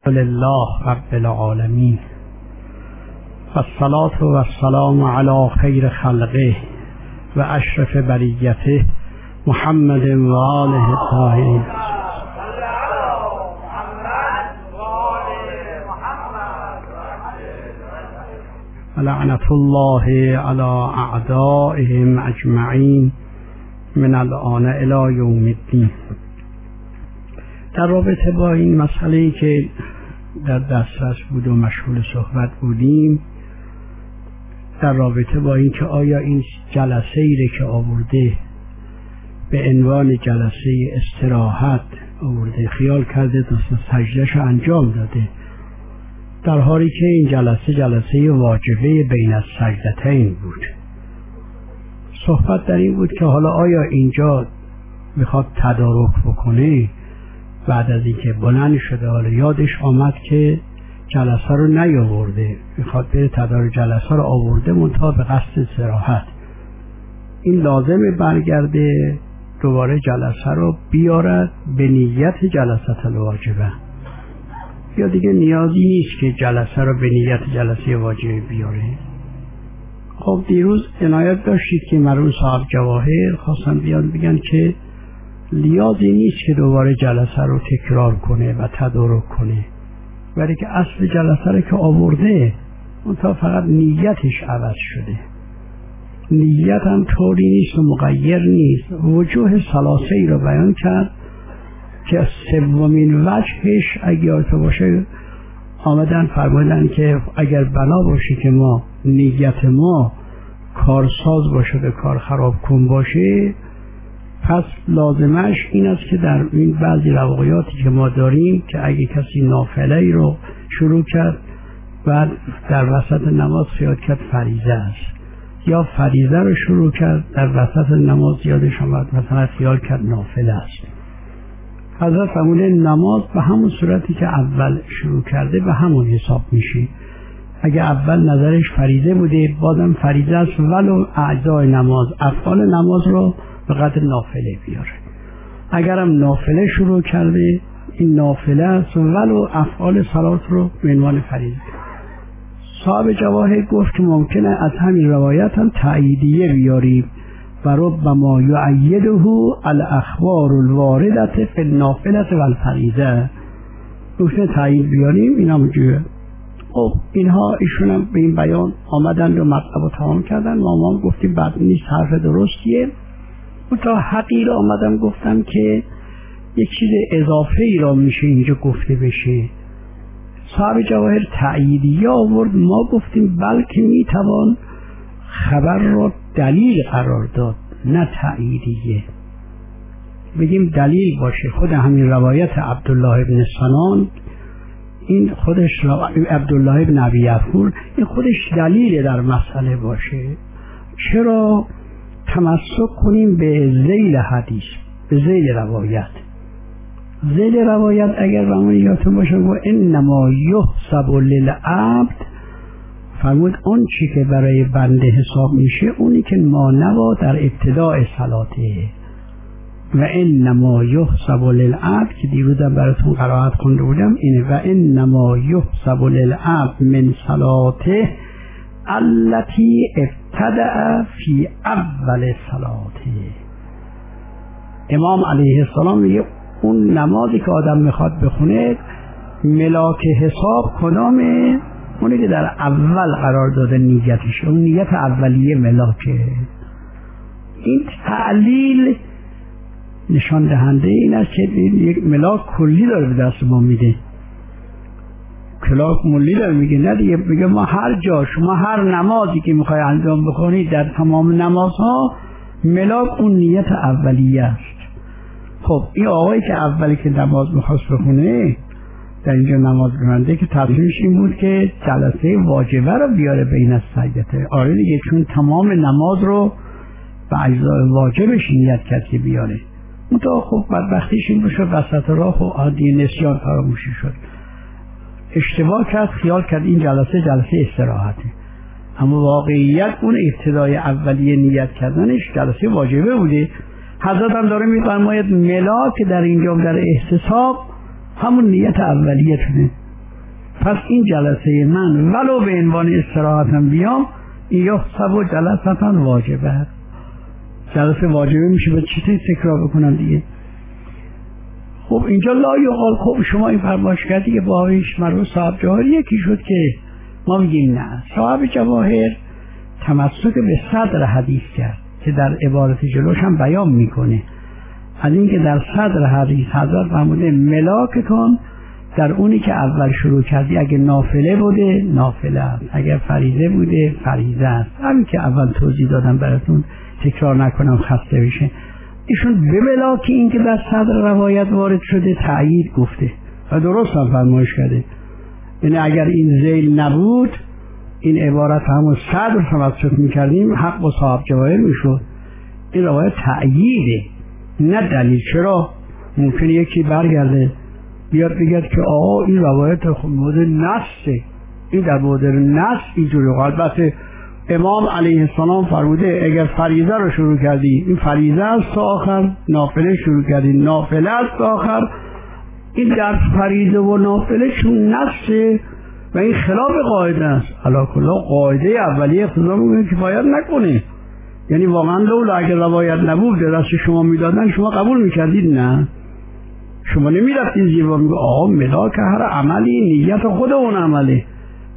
لله رب العالمین و الصلاة و السلام علی خیر خلقه و اشرف بریته محمد و آله الطاهرین لعنت الله علی اعدائهم اجمعین من الآن الی یوم الدین. در رابطه با این مسئله‌ای که در دسترس بود و مشغول صحبت بودیم، در رابطه با این که آیا این جلسه‌ای که آورده به عنوان جلسه استراحت آورده، خیال کرده دوست سجده‌شو انجام داده، در حالی که این جلسه واجبه بین السجدتین بود. صحبت در این بود که حالا آیا اینجا میخواد تدارک بکنه، بعد از اینکه بلند شده حالا یادش آمد که جلسه رو نیاورده، میخواد بره تدارک جلسه رو آورده منتها به قصد استراحت، این لازمه برگرده دوباره جلسه رو بیارد به نیت جلسه الواجبه، یا دیگه نیازی نیست که جلسه رو به نیت جلسه واجبه بیاره؟ خب دیروز عنایت داشتید که مرحوم صاحب جواهر خواستن بیان بگن که نیازی نیست که دوباره جلسه رو تکرار کنه و تدارک کنه، ولی که اصل جلسه رو که آورده منتها فقط نیتش عوض شده. نیت هم طوری نیست و مغیر نیست. وجوه ثلاثه ای رو بیان کرد که سومین وجهش اگر یادت باشه آمدن فرمودن که اگر بنا باشه که ما نیت ما کارساز باشه و کار خراب کن باشه، پس لازمش این است که در این بعضی رواقیاتی که ما داریم که اگه کسی نافله ای رو شروع کرد بعد در وسط نماز خیال کرد فریضه است، یا فریضه رو شروع کرد در وسط نماز یادش آمد مثلا خیال کرد نافله است، حضرت فرموده نماز به همون صورتی که اول شروع کرده به همون حساب میشه. اگه اول نظرش فریضه بوده بازم فریضه است، ولو اعضای نماز افعال نماز رو به قدر نافله بیاره. اگرم نافله شروع کرده این نافله است ولو افعال صلات رو به عنوان فریضه. صاحب جواهر گفت که ممکنه از همین روایت هم تأییدیه بیاریم و ربما یؤیده الاخبار الوارده فی النافله والفریضه، گفتن تأیید بیاریم اینا موجوده. خب اینها ایشون هم به این بیان آمدن و مطلب رو تمام کردن، ما هم گفتیم بعد نیست حرف درستیه، تا حقیر آمدم گفتم که یک چیز اضافه ای را میشه اینجا گفته بشه. صاحب جواهر تأییدیه آورد، ما گفتیم بلکه میتوان خبر را دلیل قرار داد نه تأییدیه، بگیم دلیل باشه. خود همین روایت عبدالله بن سنان، این خودش عبدالله بن ابی یعفور، این خودش دلیل در مسئله باشه. چرا تمسک کنیم به ذیل حدیث، به ذیل روایت؟ ذیل روایت اگر بهمون یادتون باشه و انما یحسب للعبد، فرمود اون چی که برای بنده حساب میشه اونی که مانوا در ابتداء صلاته، و انما یحسب للعبد که دیروزم براتون قرائت خونده بودم اینه، و انما یحسب للعبد من صلاته التي ابتدأ فی اول صلاته. امام علیه السلام میگه اون نمازی که آدم میخواد بخونه ملاک حساب کدامه؟ اونی که در اول قرار داده نیتش، اون نیت اولیه ملاکه. این تعلیل نشان دهنده این است که یک ملاک کلی داره به دست ما میده، کلاک ملی داره میگه نه دیگه، میگه ما هر جا شما هر نمازی که میخوای انجام بکنید در تمام نمازها ملاک اون نیت اولیه است. خب این آقایی که اولی که نماز میخواست بخونه در اینجا نماز بخونده که تصمیمش این بود که جلسه واجبه رو بیاره بین السجدتین. آره دیگه، چون تمام نماز رو به اجزای واجبش نیت کرد که بیاره. منتها خب بدبختیش این بشه وسط راه و عادی نسیان فراموشی شد، اشتباه کرد، خیال کرد این جلسه استراحته، اما واقعیت اون ابتدای اولیه نیت کردنش جلسه واجبه بوده. حضرت هم داره میفرماید ملاک در اینجا در احتساب همون نیت اولیه تونه، پس این جلسه من ولو به عنوان استراحتم بیام یحسب جلسه واجبه، جلسه واجبه میشه، به چی تکرار بکنم دیگه؟ خب اینجا لا یقال. خب شما این فرمایش کردی که با هیچ مرو صاحب جواهر یکی شد که ما میگیم نه، صاحب جواهر تمسک به صدر حدیث کرد که در عبارت جلوش هم بیان میکنه، از اینکه در صدر حدیث حضرت فرموده ملاکتون در اونی که اول شروع کردی، اگه نافله بوده نافله است، اگر فریضه بوده فریضه است. همین که اول توضیح دادم براتون، تکرار نکنم خسته بشه. ایشون به ملاک این که در صدر روایت وارد شده تأیید گفته و درست هم فرمایش کرده. یعنی اگر این ذیل نبود، این عبارت همون صدر تمسک میکردیم، حق با صاحب جواهر میشد. این روایت تأییده نه دلیل. چرا؟ ممکنه یکی برگرده بیاد بگید که آقا این روایت خود نصه، این در مورد نص اینجوری. البته امام علیه السلام فرموده اگر فریضه رو شروع کردی این فریضه است تا آخر، نافله شروع کردی نافله است تا آخر. این در فریضه و نافله چون نصه و این خلاف قاعده است. علا کلا قاعده اولیه اقتضا میکنه کفایت نکنه. یعنی واقعا لولا اگر روایت نبود دست شما میدادن شما قبول میکردید؟ نه، شما نمیرفتید زیر و میگو آقا ملاک هر عملی نیت خود اون عمله،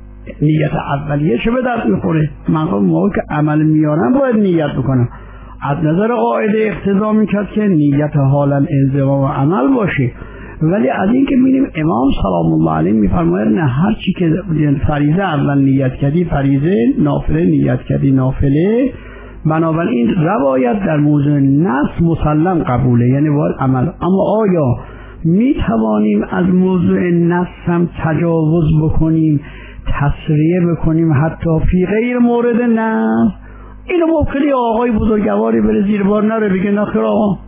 نیت اولیه چه به دست میخوره؟ من موقع که عمل میارم باید نیت بکنم. از نظر قاعده اقتضا میکرد که نیت حالا انضمام و عمل باشه، ولی از این که میریم امام سلام الله علیه میفرماید نه، هر چی که فریضه اول نیت کردی فریضه، نافله نیت کردی نافله. بنابراین روایت در موضوع نص مسلم قبوله، یعنی باید عمل. اما آیا می توانیم از موضوع نص هم تجاوز بکنیم، تسریع بکنیم حتی فی غیر مورد نص؟ اینو ممکنه آقای بزرگواری بره زیر بار نره بگه نخیر آقا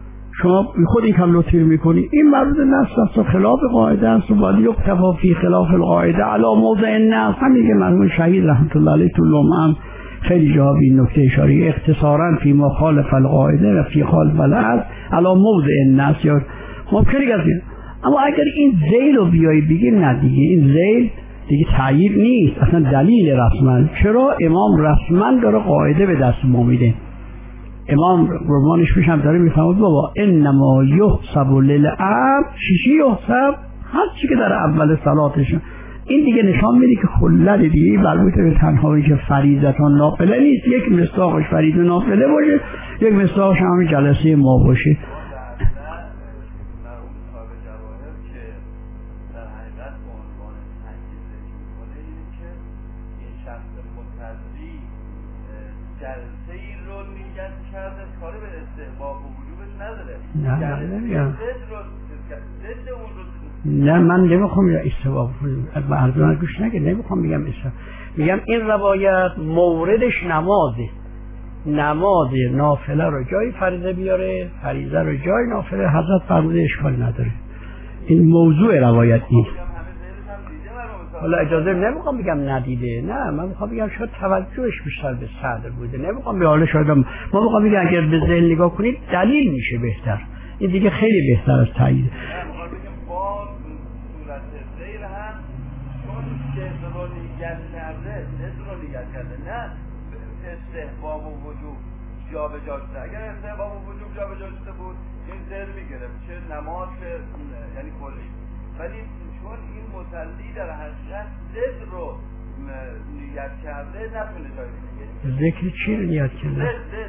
شما خود این کم لطیر میکنی، این مربوط نص است و خلاف قاعده است و باید یکتفا فی خلاف القاعده علی موضع نص. همین که مرحوم شهید رحمت الله علیه تو لمعه خیلی جا به این نکته اشاره اختصارا فی ما خالف القاعده و فی خالف الاصل علی موضع النص. یا ممکنه گفتید اما اگر این ذیل رو بیای بگی نه دیگه، این ذیل دیگه تأیید نیست اصلا دلیل رسما. چرا؟ امام رسما داره قاعده به دست ما میده. امام قربانش میشم داره میفهمد بابا انما یحسب للعبد، چی یحسب؟ هر چی که در اول صلاتش. این دیگه نشان میده که خلل دیگه مربوط به تنهایی که فریضتان نافله نیست. یک مصداقش فریضه نافله باشه، یک مصداقش همین جلسه ما باشه. نه من نمیخوام یا استحباب از مردمان گوش نگه، نمیخوام بگم استحباب، میگم این روایت موردش نمازه، نماز نافله رو جای فریضه بیاره، فریضه رو جای نافله. حضرت فرموده اشکال نداره، این موضوع روایت نیست. حالا اجازه نمیخوام بگم ندیده، نه من میخوام بگم شاید توجهش بیشتر به صدر بوده، نمیخوام به حال شاید ما میخوام بگم اگر به ذهن نگاه کنید دلیل میشه بهتر، این دیگه خیلی بهتر از تایید. استحباب و وجوب جا به جا شده. اگر استحباب و وجوب جا به جا شده بود این ذهن میگرفت چه نماز یعنی کلی، ولی چون این مصلی در حقیقت ضد رو نیت کرده نتونه جای بگیره. ذکر چی رو نیت کرده؟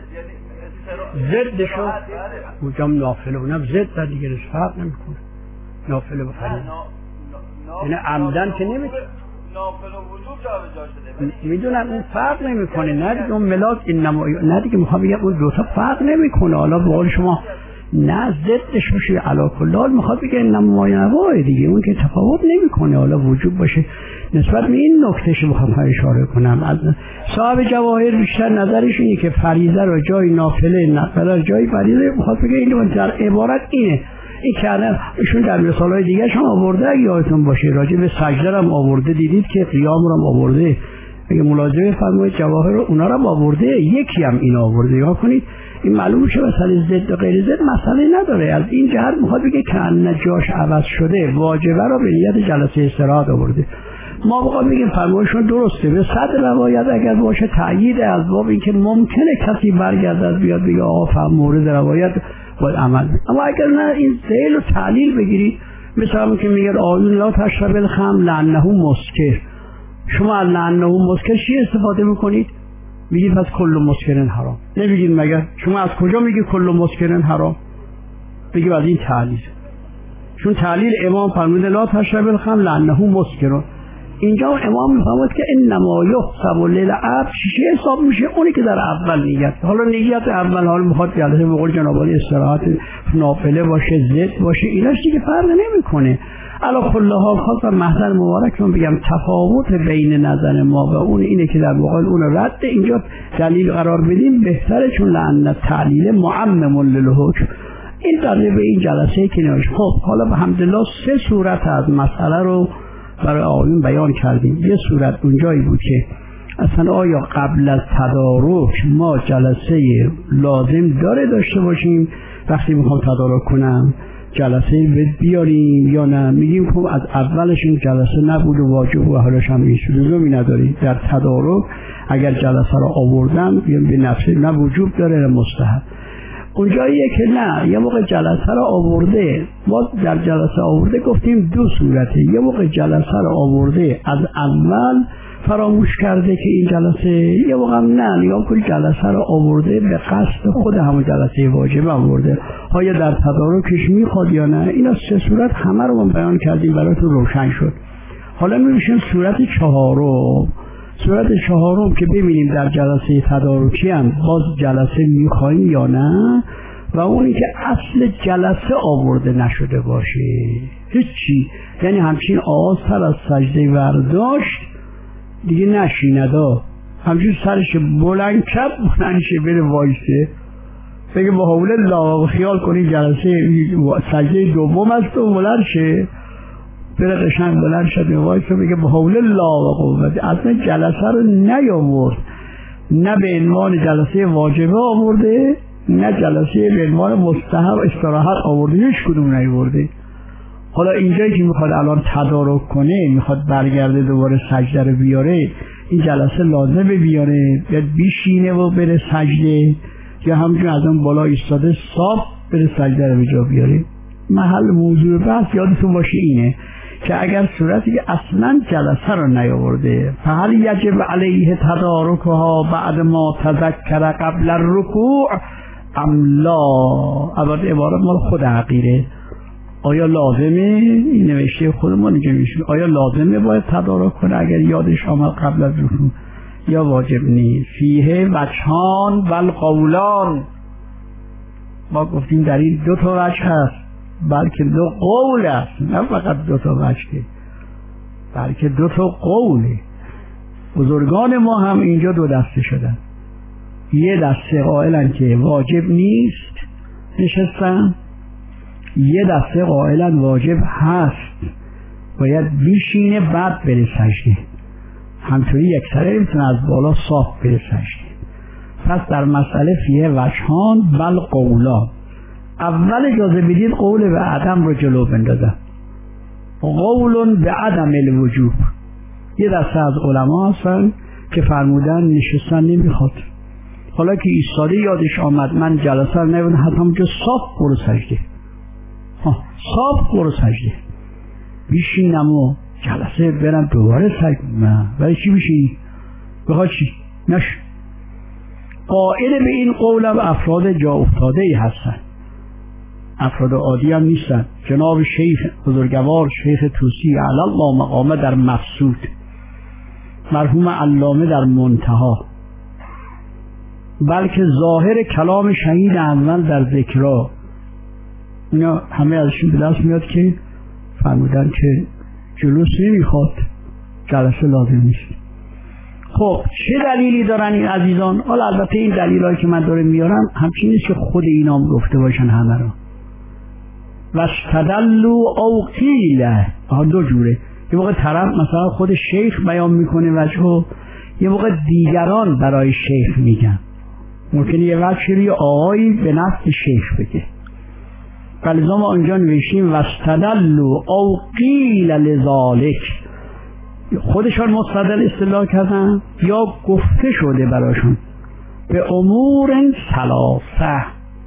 ضد یعنی ضدشو کجام نافله اونم ضد در دیگه فرق نمیکنه، نافله و فریضه یعنی عمدن که نمیکنه، نافل و وجوب جا به جا شده. میدونم اون فرق نمیکنه، نه دیگه اون ملاک این نه دیگه میخوام بگم اون دو تا فرق نمیکنه. حالا به قول شما نه ضدش باشه علا کلال، میخواد بگه نمایانوای دیگه اون که تفاوت نمیکنه. حالا وجوب باشه نسبت به این نکتهش میخوام اشاره کنم. از صاحب جواهر بیشتر نظرش اینه که فریضه رو جای نافله، نافله رو جای فریضه. میخواد بگه این در عبارت اینه. این که ایشون در مثالهای دیگه هم آورده، اگه یادتون باشه راجع به سجده هم آورده، دیدید که قیام رو هم آورده. اگه ملاحظه بفرمایید جواهر رو اونا رو آورده، یکی هم این آورده. یا کنید این معلوم شه مسئله ضد و غیر ضد مسئله نداره. از این جهت میخواد بگه که ان جاش عوض شده واجبه رو به نیت جلسه استراحت آورده. ما بخوام بگیم فرمایشون درسته به صد روایت اگر باشه تأیید از باب این که ممکنه کسی برگردد بیاد بگه آقا فهم مورد روایت باید عمل بید. اما اگر نه این ذیل و تعلیل بگیرید، مثل همون که میگه آیون لا تشرب الخمر لانه مسکر، شما از لانه مسکر چی استفاده میکنید؟ میگید پس کل مسکرن حرام. نمیگید مگر شما از کجا میگید کل مسکرن حرام؟ بگید از این تعلیل، چون تعلیل امام فرموده لا تشرب الخمر لانه مسکر. اینجا امام میفهمد که انما یحسب للعبد چی حساب میشه؟ اونی که در اول نیت. حالا نیت اول حال میخواد جلسه به قول جناب عالی استراحت نافله باشه، ضد باشه، ایناش دیگه فرق نمیکنه. علی کل حال خاصه محضر مبارکتون بگم تفاوت بین نظر ما و اون اینه که در واقع اون رد اینجا دلیل قرار بدیم بهتره، چون لأن تعلیل معمم للحکم. این در به این جلسه که نوشت. خب حالا الحمدلله 3 صورت از مسئله رو برای آقایون بیان کردیم. یه صورت اونجایی بود که اصلا آیا قبل از تدارک ما جلسه لازم داشته باشیم وقتی میخوام تدارک کنم جلسه بیاریم یا نه؟ میگیم خب از اولش این جلسه نبود و واجب و حالش هم هیچ لزومی نداری. در تدارک اگر جلسه رو آوردم به نفسه نه وجوب داره نه مستحب. اونجاییه که نه، یه موقع جلسه رو آورده، ما در جلسه آورده گفتیم 2 صورته. یه موقع جلسه رو آورده از اول فراموش کرده که این جلسه، یه موقع نه، نگاه کنید جلسه رو آورده به قصد خود همون جلسه واجب آورده. آیا در تدارکش میخواد یا نه؟ اینا 3 صورت همه رو ما بیان کردیم براتون روشن شد. حالا میشیم صورت 4. صورت 4 که ببینیم در جلسه تدارکی هم باز جلسه میخوایم یا نه، و اونی که اصل جلسه آورده نشده باشه هیچی، یعنی همچین آغاز سر از سجده برداشت دیگه نشیندا، همچین سرش بلند کرد بلندشه بره وایسه بگه با حول الله، خیال کنی جلسه سجده دوم است و بلند شه بره قشنگ بلند شد وایسه بگه با حول الله و قوت. اصلا جلسه رو نیاورد، نه به عنوان جلسه واجبه آورده نه جلسه به عنوان مستحب استراحت آورده، هیچ کدوم نیاورده. حالا اینجایی که میخواد الان تدارک کنه، میخواد برگرده دوباره سجده رو بیاره، این جلسه لازمه بیاره، یا بیشینه و بره سجده، یا همچون از اون بالا ایستاده صاف بره سجده رو بجا بیاره. محل موضوع بحث یادتون باشه اینه که اگر صورتی که اصلا جلسه رو نیاورده فهل یجب علیه تدارکها بعد ما تذکر قبل الرکوع ام لا؟ اول عبارت مال خود حقیره. آیا لازمه؟ این نوشته خودمون اینجا میشه، آیا لازمه باید تدارک کنه اگر یادش آمد قبل از رکوع یا واجب نیست؟ فیه وجهان و القولان. ما گفتیم در این 2 تا وجه هست، بلکه 2 قول است، نه فقط 2 تا وجه، بلکه 2 تا قوله. بزرگان ما هم اینجا 2 دسته شدن. یه دسته قائلن که واجب نیست نشستن، یه دسته قائلن واجب هست باید بیشینه بعد بره سجده. همطوری یک سره میتونه از بالا صاف بره سجده. پس در مسئله فیه وجهان بل قولان. اول اجازه بدید قول به عدم رو جلو بندازم. قول به عدم الوجوب. یه دسته از علما هستن که فرمودن نشستن نمیخواد، حالا که ایستاده یادش آمد من جلسه رو نبینم، حتی همونجا صاف برو سجده، صاف برو سجده، بیشینم و جلسه برم دوباره سجده. نه برای چی بیشینی؟ بخواد چی؟ نش. قائل به این قولم افراد جا افتاده ای هستن، افراد عادی هم نیستن. جناب شیخ بزرگوار شیخ طوسی علی الله مقامه در مفسود، مرحوم علامه در منتها، بلکه ظاهر کلام شهید اول در ذکرها، اینا همه ازشون به دست میاد که فرمودن که جلوس نمیخواد، جلسه لازم نیست. خب چه دلیلی دارن این عزیزان؟ حالا البته این دلیلایی که من دارم میارم همچین نیست که خود اینام گفته باشن همه را. واستدلوا او قیل، 2 جوره. یه موقع طرف مثلا خود شیخ بیان میکنه وجهو، یه موقع دیگران برای شیخ میگن، ممکنه یه وقت شیری آقایی به نفع شیخ بگه. فلذا ما اونجا نوشیم واستدلوا او قیل لذالک، خودشان مستدل استدلال کردن یا گفته شده براشون به امور ثلاثه.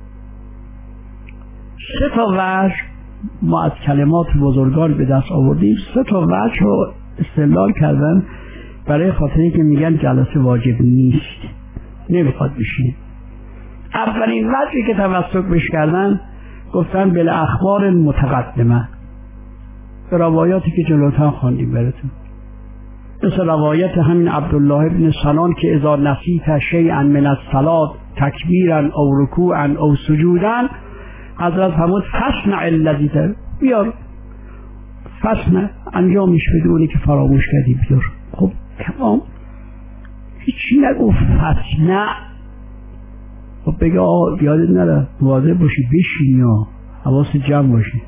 3 تا وجه ما از کلمات بزرگان به دست آوردیم. 3 تا وجه رو استدلال کردن برای خاطری که میگن جلسه واجب نیست، نمیخواد بشینه. اولین وجهی که توسط بش کردن گفتن بالاخبار متقدمه، به روایاتی که جلوتر خواندیم براتون، مثل روایت همین عبدالله ابن سنان که اذا نسیت شیئا من الصلاة تکبیرا او رکوعا او سجودا، حضرت فرمود فصنع الذی، بیار فصنع، انجامش بدونی که فراموش کردی بیار. خب تمام، هیچی نگفت فصنع. خب بگه آقا یادت نره مواظب باشی بشین یا حواست جمع باشی.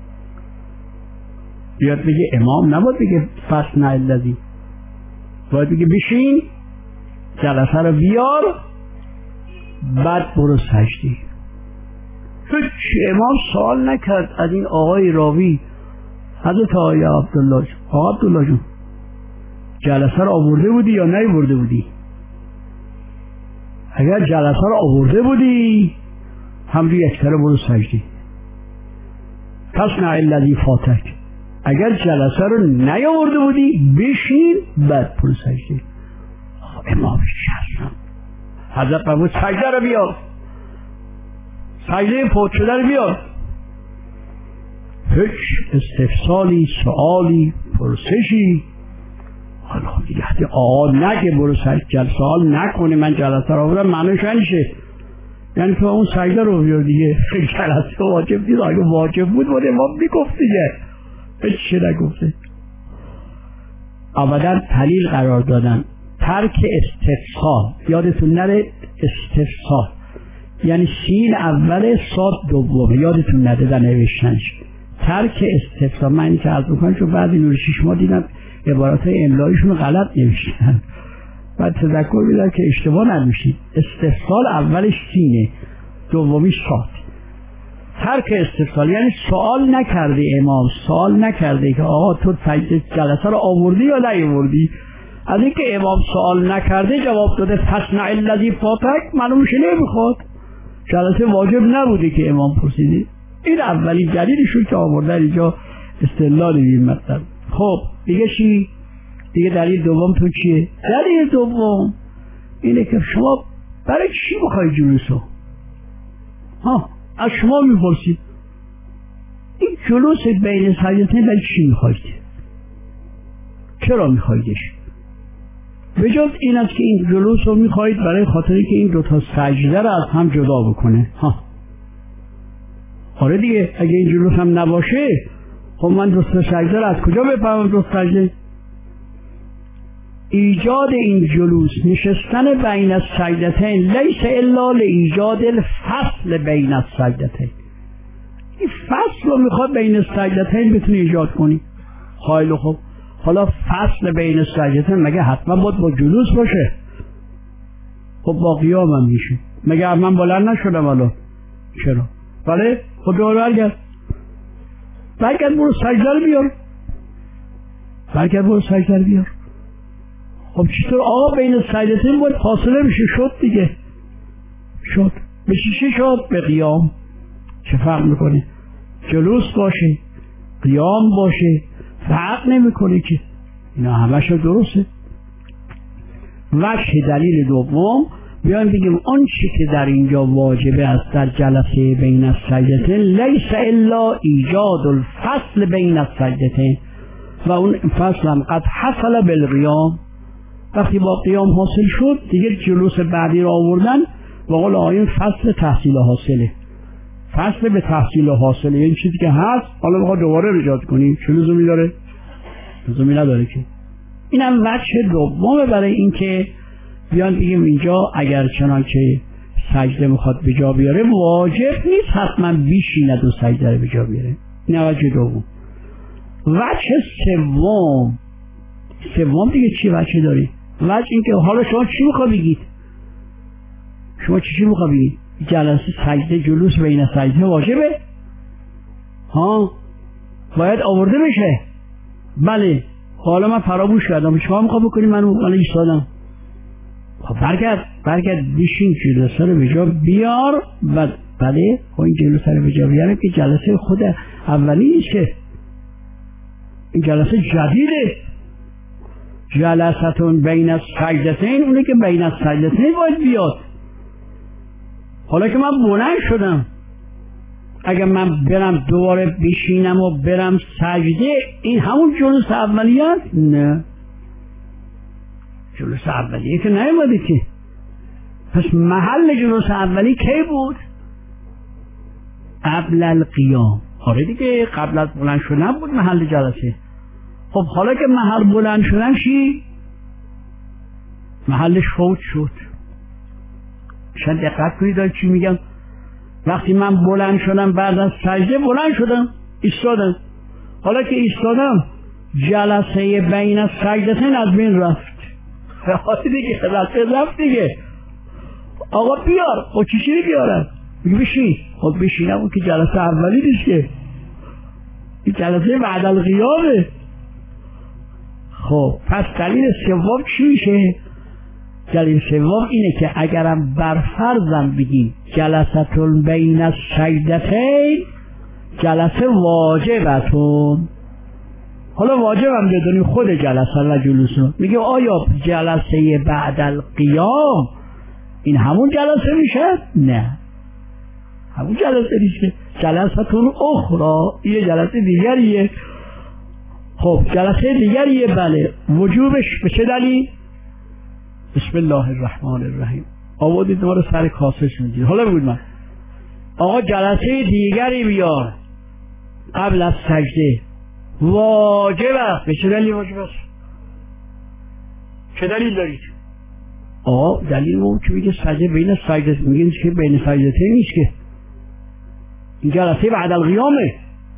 بیاد بگه امام نباید بگه فصنع الذی، باید بگه بشین جلسه رو بیار بعد برو سجدی. هیچ امام سوال نکرد از این آقای راوی، حضرت آقای عبدالله، آقا عبدالله جون جلسه رو آورده بودی یا نیاورده بودی؟ اگر جلسه رو آورده بودی هم یکتره برو سجدی. فصنع الذی فاتک، اگر جلسه رو نیاورده بودی بشین بعد برو سجدی. امام شرم حضرت فرمود سجده رو بیار، سجده فوت شده رو بیار. هیچ استفسالی، سوالی، پرسشی حالا دیگه آقا نگه برو سجده، سوال نکنه من جلسه رو آوردم، معنیش نشه یعنی تو اون سجده رو بیار دیگه. جلسه واجب نیست، اگه واجب بود امام میگفت دیگه، هیچ نگفته. ابدا دلیل قرار دادن ترک استفسار، یادتون نره استفسار یعنی سین اول صاد دومه، یادتون نره در نوشتنش ترک استفسار. من این که عرض میکنم چون بعضی نورشیش ما دیدم عبارات املایشون رو غلط نوشتن، بعد تذکر میدن که اشتباه ننوشید. استفسار اولش سینه دومیش صاد. ترک استفسار یعنی سوال نکرده امام، سوال نکرده که آقا تو جلسه رو آوردی یا نیاوردی. از اینکه امام سوال نکرده جواب داده فصنع الذی فاتک، معلومه نمیخواد، جلسه واجب نبوده که امام پرسیدی. این اولین دلیلشون که آوردن اینجا استدلال این مطلب. خب دیگه چی؟ دیگه دلیل دومتون چیه؟ دلیل دوم اینه که شما برای چی میخوای جلوسو؟ از شما میپرسید این جلوس بین سجدتین برای چی میخواید؟ چرا میخوایدش؟ به جز این است که این جلوس رو میخواید برای خاطری که این 2 تا سجده رو از هم جدا بکنه. آره دیگه، اگه این جلوس هم نباشه خب من 2 تا سجده رو از کجا بفهمم 2 تا سجده؟ ایجاد این جلوس، نشستن بین السجدتین لیس الا لایجاد الفصل بین السجدتین. این فصل رو میخواد بین السجدتین بتونی ایجاد کنی. خیلی خوب، حالا فصل بین السجدتین مگه حتما با جلوس باشه؟ خب با قیام هم میشه. مگه من بلند نشدم حالا؟ چرا؟ بله؟ خب برگرد برو سجده رو بیار، برو سجده رو بیار. خب چطور آقا بین سجدتین باید فاصله میشه؟ شد دیگه، شد. به چی شد؟ به قیام. چه فرق میکنه؟ جلوس باشه قیام باشه فرق نمیکنه که، اینا همش درسته. وجه دلیل دوم بیایم بگیم آن چی که در اینجا واجبه است در جلسه بین السجدتین لیس الا ایجاد الفصل بین السجدتین، و اون فصل هم قد حصل بالقیام. وقتی با قیام حاصل شد دیگه جلوس بعدی رو آوردن و قول آیین فصل تحصیل حاصله. فصل به تحصیل حاصله این چیزی که هست حالا بخواد دوباره ایجاد کنیم چه لزومی داره؟ لزومی نداره که. اینم وجه دومه برای این که بیان بگیم اینجا اگر چنانچه سجده میخواد به جا بیاره واجب نیست حتما بیشیند و سجده رو به جا بیاره. این وجه دوم. وجه سوم دیگه چی وجه داری؟ وجه این که حالا شما چی میخواد بگید؟ شما چی میخواد بگید؟ جلسه سجده جلوس بین سجده واجبه؟ ها باید آورده بشه. بله حالا من فراموش کردم، شما میخواد بکنی من ایستادم. خب برگرد بشین جلسه رو به جا بیار. بله خب این جلسه رو به جا بیارم که جلسه خود اولی نیست که، این جلسه جدیده. جلستون بین السجدتین، اونه که بین السجدتین باید بیاد. حالا که من بلند شدم، اگر من برم دوباره بشینم و برم سجده، این همون جلوس اولیه است؟ نه، جلوس اولیه که نیومده که. پس محل جلوس اولی کی بود؟ قبل القیام. آره دیگه، قبل از بلند شدن بود محل جلسه. خب حالا که محل بلند شدن چی؟ محلش فوت شد. شاید دقت کنید دارید چی میگم. وقتی من بلند شدم بعد از سجده، بلند شدم ایستادم، حالا که ایستادم جلسه بین السجدتین از بین رفت. حالا دیگه رفت دیگه. آقا بیار. خب چی بیارم؟ میگه بشین. خب بشینم، اون که جلسه اولی نیست که، این جلسه بعد القیامه. خب پس دلیل سوم چی میشه؟ دلیل سوم اینه که اگرم برفرضم بگیم جلستون بین السجدتین جلسه واجبتون، حالا واجبم بدونیم خود جلسه و جلوسو، میگه آیا جلسه بعد القیام این همون جلسه میشه؟ نه، همون جلسه نیست. جلستون اخرى یه جلسه دیگریه. خب جلسه دیگریه. بله وجوبش به چه دلیل؟ بسم الله الرحمن الرحیم. آوردید دوباره سر کاسه شدید. حالا بگوید من آقا جلسه دیگری بیار قبل از سجده، واجب است. به چه دلیل واجب است؟ چه دلیل دارید؟ آقا دلیل اون که میگه سجده بین سجده، میگه که بین سجدته نیست که، این جلسه بعد القیامه.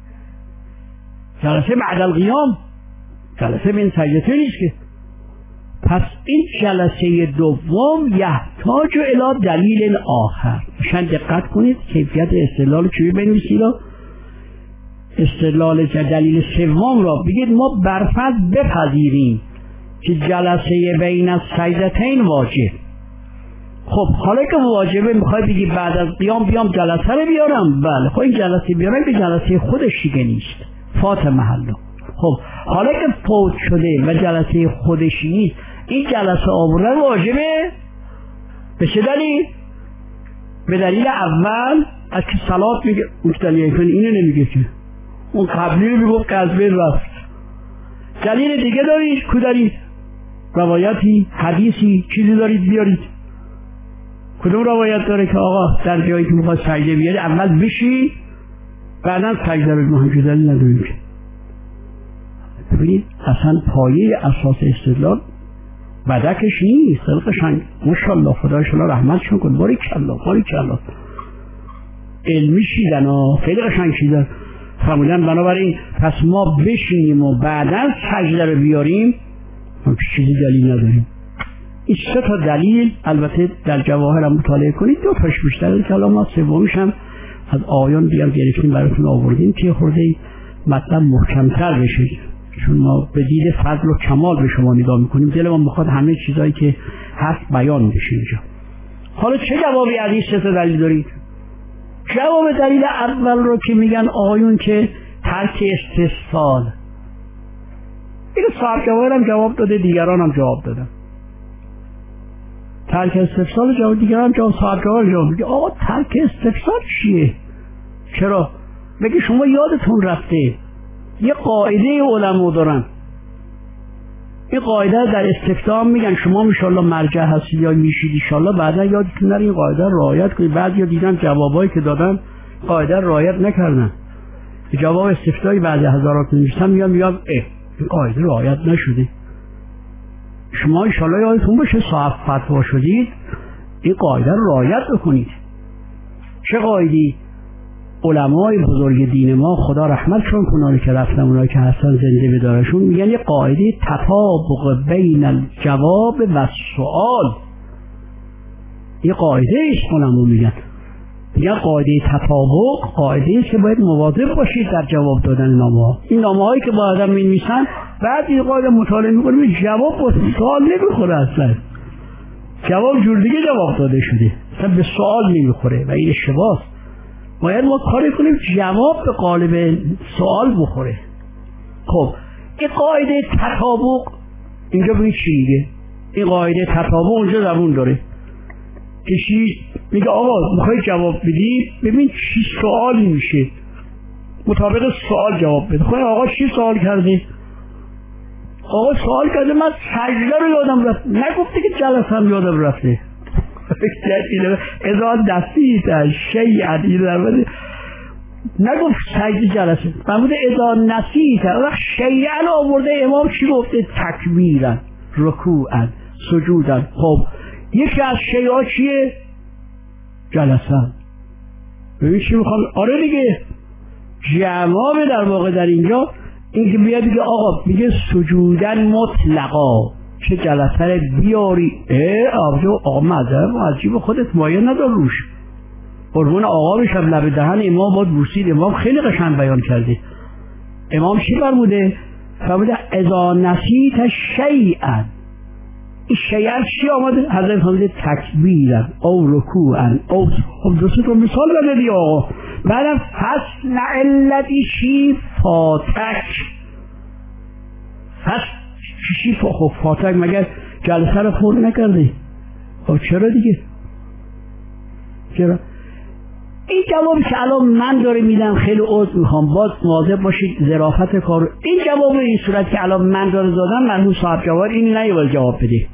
جلسه بعد القیام جلسه بین سجدته نیست که. پس این جلسه دوم یحتاج الی دلیل آخر. شاید دقت کنید کیفیت استدلال چوی بنویسید. استدلال دلیل سوم را بگید ما برفرض بپذیریم که جلسه بین السجدتین واجب. خب حالا که واجبه میخوای بگی بعد از قیام بیام جلسه رو بیارم؟ بله خب این جلسه بیارم که جلسه خودش دیگه نیست، فات محله. خب حالا که فوت شده و جلسه خودش نیست، این جلسه آوردن واجبه. به چه دلیل؟ به دلیل اول از که صلات میگه، اون دلیل اینو نمیگه که، اون قبلی رو میگه قضبه رفت. دلیل دیگه دارید؟ کو دارید؟ روایتی، حدیثی، چیزی دارید بیارید. کدوم روایت داره که آقا در جایی که میخواد سجده بیاری اول بشی بعدا سجده رو مهم دلیل نداریم که. ببینید اصلا پایه اساس استدلال بدکش نیست، خلقشان ماشاءالله خدای شما رحمتشون کن، باریکالله علمی شیدن ها، خیلی قشنگ شیدن. فرمودن بنابراین پس ما بشینیم و بعدا سجده رو بیاریم، ما چیزی دلیل نداریم. این سه تا دلیل البته در جواهر هم مطالعه کنید، دو تاش بیشتر کلامات، سومیش هم از آیان دیگر گرفتیم براتون آوردیم که خورده مطلب محکمتر بشه، چون ما به دید فضل و کمال به شما نگاه میکنیم، دلمون میخواد همه چیزایی که هست بیان بشه اینجا. حالا چه جوابی از این سه تا دلیل دارید؟ جواب دلیل اول رو که میگن آقایون که ترک استفسال، این صاحب جواهر هم جواب داده، دیگران هم جواب دادن. ترک استفسال جواب، دیگران هم جواب، صاحب جواهر جواب میگه آقا ترک استفسال چیه؟ چرا؟ بگه شما یادتون رفته یه قاعده علما دارن، این قاعده در استفتاء میگن شما انشالله مرجع هستید یا میشید انشالله بعدا یادتون نره این قاعده رعایت کنید. بعضیا دیدن جوابایی که دادن قاعده رعایت نکردن، جواب استفتایی بعد هزارات نوشتن میاد این قاعده رعایت نشده. شما انشالله یادتون باشه صاحب فتوا شدید این قاعده رو رعایت بکنید. چه قاعده‌ای؟ علمای بزرگ دین ما خدا رحمتشون کنه، اونایی که رفتن اونایی که هستن زنده بدارشون، میگن یه قاعده تطابق بین الجواب و سوال، یه قاعده ایست علما میگن قاعده تطابق قاعده است که باید مواظب باشید در جواب دادن نامه‌ها. این نامه‌هایی که با آدم می‌نویسن بعد این قاعده مطالعه می‌کنیم جواب با سوال نمیخوره، اصلا جواب جور دیگه جواب داده شده، اصلا به سوال نمیخوره و این اشتباهه. باید ما کاری کنیم جواب به قالب سوال بخوره. خب این قاعده تطابق اینجا ببین چی میگه؟ این قاعده تطابق اونجا زبون داره که چی میگه آقا میخوای جواب بدی ببین چی سوالی میشه، مطابق سوال جواب بده. خب آقا چی سوال کرده؟ آقا سوال کرده من سجده رو یادم رفت، نگفته که جلسه هم یادم رفته. اذا نسیت شیئا نگفت سجده جلسه، فرمود اذا نسیت وقت شیئا آورده. امام چی گفته؟ تکبیرا، رکوعا، سجودا. خب یکی از شیئا چیه؟ جلسه. ببین چی میخوام. آره دیگه جواب در واقع در اینجا این که بیاد بگه آقا میگه سجودن مطلقا چه جلسه رو بیاری. آقا مذهب عجیب خودت مایه ندار روش. قربون آقا بشم لب دهن امام باد بوسید. امام خیلی قشنگ بیان کرده. امام چی فرموده؟ فرموده اذا نسیت شیئا. این شیئا چی آمده؟ حضرت فرموده تکبیرا او رکوعا او. خب دوست رو مثال بده آقا. بعدم فصنع الذی شی فاتک. چی فاتک مگر جلسه رو خورد نکرده؟ خب چرا دیگه؟ چرا؟ این جوابی که الان من داره میدم خیلی عذر میخوام، باز مواظب باشید ظرافت کارو. این جواب این صورت که الان من داره دادم مرحوم صاحب جواب این نیوال جواب بده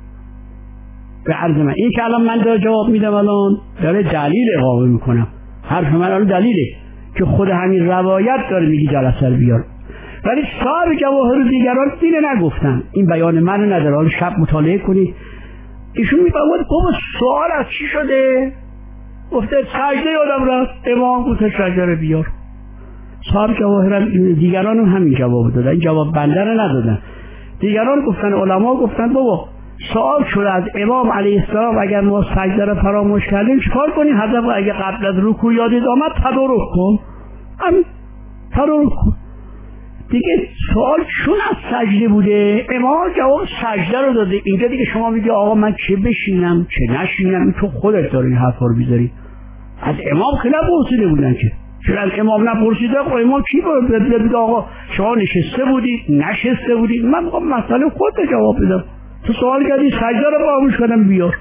به عرض من. این که الان من داره جواب میدم الان داره دلیل اقامه میکنم. حرف من الان دلیله که خود همین روایت داره میگی جلسه رو بیار، ولی صاحب جواهر دیگران اینو نگفتن. این بیان منو نداره، حالا شب مطالعه کنید. ایشون میفرماد بابا سوال از چی شده؟ گفته سجده یادم رفت. امام گفته سجده رو بیار. صاحب جواهر دیگران هم همین جواب دادن، این جواب بنده رو ندادن. دیگران گفتن، علما گفتن بابا سوال شده از امام علیه السلام اگر ما سجده رو فراموش کردیم چیکار کنیم؟ حضرت اگه قبل از رکوع یادت آمد تدارک کن، همین تدارک کن دیگه. سوال چون از سجده بوده امام جواب سجده رو داده. اینجا دیگه شما میگی آقا من چه بشینم چه نشینم، تو خودت داری این حرفا رو بیذاری. از امام که نپرسیده بودن که، چون از امام نپرسیده خب امام چی بگه آقا شما نشسته بودید نشسته بودید؟ من میخوام مسئله خودت جواب بدم. تو سوال کردی سجده رو فراموش کردم بیار.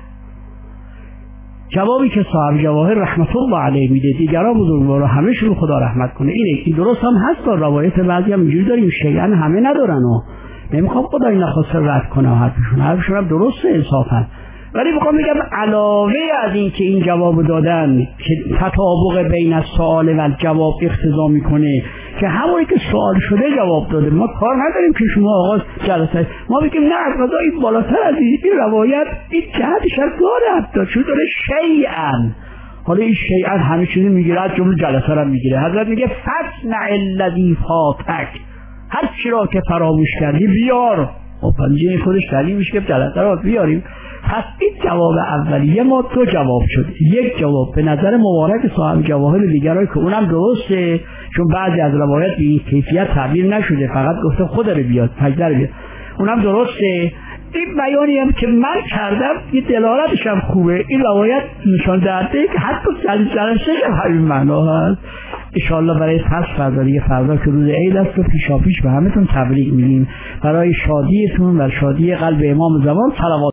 جوابی که صاحب جواهر رحمت الله علیه میده، دیگران بزرگوارا همه‌شون خدا رحمت کنه اینه. این درست هم هست، روایت بعضی هم اینجوری داریم شیئا همه ندارن و نمیخوام خدا این نخواسته رد کنه حرفشون هم درسته انصافا، ولی میخوام بگم علاوه از این که این جواب دادن که تطابق بین السؤال و جواب اقتضا میکنه که همونی که سوال شده جواب داده، ما کار نداریم که شما آغاز جلسه ما بگیم نه از قضا این بالاتر از این روایت این جهتش هم داره، حتی چون داره شیئا. حالا این شیئا همه چیزی میگیره، از جمله جلسه رو میگیره. حضرت میگه فصنع الذی فاتک، هر چی را که فراموش کردی بیار. خب پنجه خودش دلیل میشه که جلسه رو بیاریم. پس این جواب اولیه ما دو جواب شد. یک جواب به نظر مبارک صاحب جواهر دیگران که اونم درسته، چون بعضی از روایت به این کیفیت تعبیر نشده، فقط گفته خود رو بیاد سجده رو بیاد، اونم درسته. این بیانی هم که من کردم یه دلالتش هم خوبه. این روایت نشان دهنده که حتی جلسه هم همین معنا هست. انشاءالله برای پس فردا که روز عید است و پیشاپیش به همتون تبریک میگیم برای شادیتون و شادی قلب امام زمان. صلوات